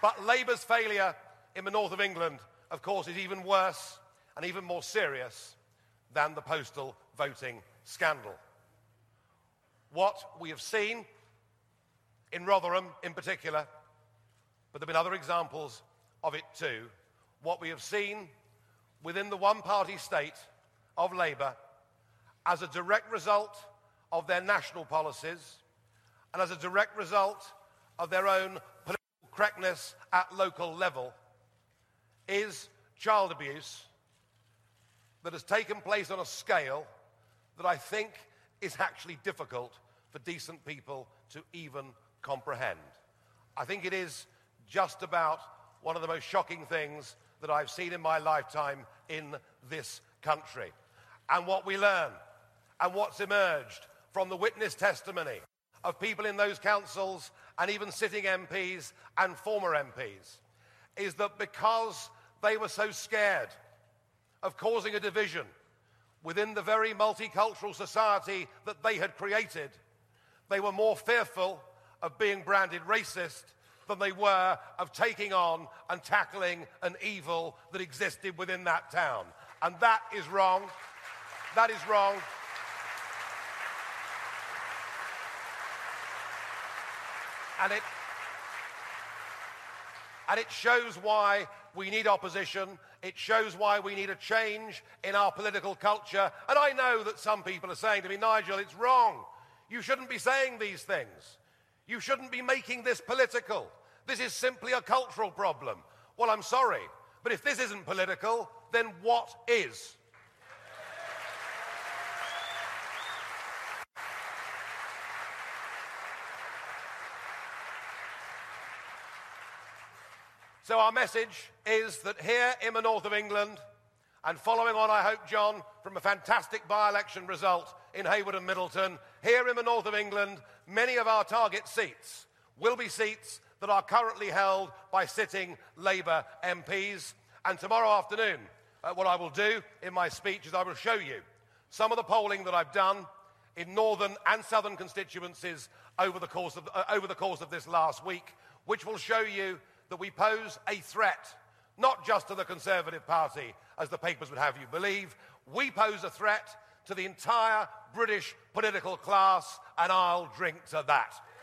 But Labour's failure in the north of England, of course, is even worse and even more serious than the postal voting scandal. What we have seen in Rotherham in particular, but there have been other examples of it too, what we have seen within the one-party state of Labour as a direct result of their national policies and as a direct result of their own political correctness at local level is child abuse that has taken place on a scale that I think is actually difficult for decent people to even comprehend. I think it is just about one of the most shocking things that I've seen in my lifetime in this country. And what we learn and what's emerged from the witness testimony of people in those councils and even sitting MPs and former MPs is that because they were so scared of causing a division within the very multicultural society that they had created, they were more fearful of being branded racist than they were of taking on and tackling an evil that existed within that town. And that is wrong. That is wrong. And it shows why we need opposition. It shows why we need a change in our political culture. And I know that some people are saying to me, Nigel, it's wrong. You shouldn't be saying these things. You shouldn't be making this political. This is simply a cultural problem. Well, I'm sorry, but if this isn't political, then what is? So our message is that here in the north of England, and following on, I hope, John, from a fantastic by-election result in Haywood and Middleton, here in the north of England, many of our target seats will be seats that are currently held by sitting Labour MPs. And tomorrow afternoon, what I will do in my speech is I will show you some of the polling that I've done in northern and southern constituencies over the course of this last week, which will show you that we pose a threat, not just to the Conservative Party, as the papers would have you believe. We pose a threat to the entire British political class, and I'll drink to that.